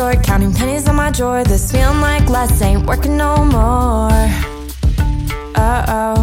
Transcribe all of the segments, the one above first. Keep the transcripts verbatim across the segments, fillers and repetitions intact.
short, counting pennies on my drawer. This feeling like less ain't working no more. Uh-oh.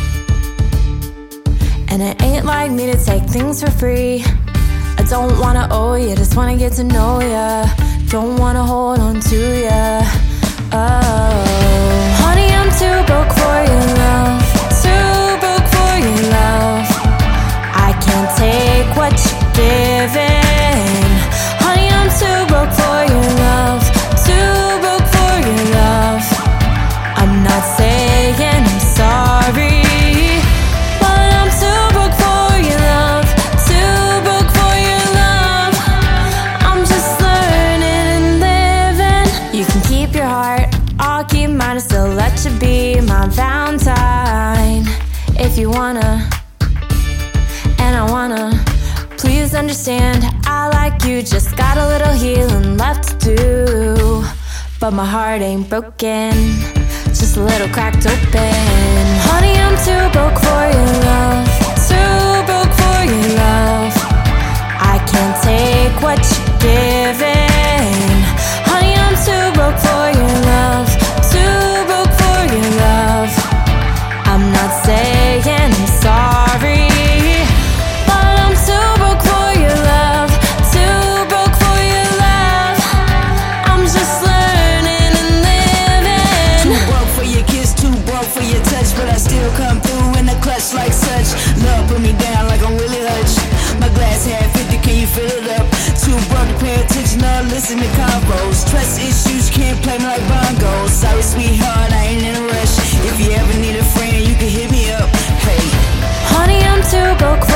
And it ain't like me to take things for free. I don't wanna owe you, just wanna get to know ya. Don't wanna hold on to ya. Oh, honey, I'm too broke for your love. Too broke for your love. I can't take what you're giving. Honey, I'm too broke for your love. Too broke for your love. I'm not saying I'm sorry, but I'm too broke for your love. Too broke for your love. I'm just learning and living. You can keep your heart, I'll keep mine, and still let you be my Valentine if you wanna. And I wanna, please understand, I like you, just got a little healing left to do. But my heart ain't broken, just a little cracked open. Honey, I'm too broke for your love. Too broke for your love. I can't take what you're giving. Honey, I'm too broke for your love. Too broke for your love. I'm not saying I'm sorry, but I'm too broke for your love. Too broke for your love. I'm just learning and living. Too broke for your kiss, too broke for your touch, but I still come through in the clutch like such. Love put me down like I'm Willie Hutch. My glass half empty, can you fill it up? Too broke to pay attention or listen to combos. Trust issues, can't play me like bongos. Sorry, sweetheart, I ain't in a rush. If you ever need a friend, you can hit me up. Hey, honey, I'm too broke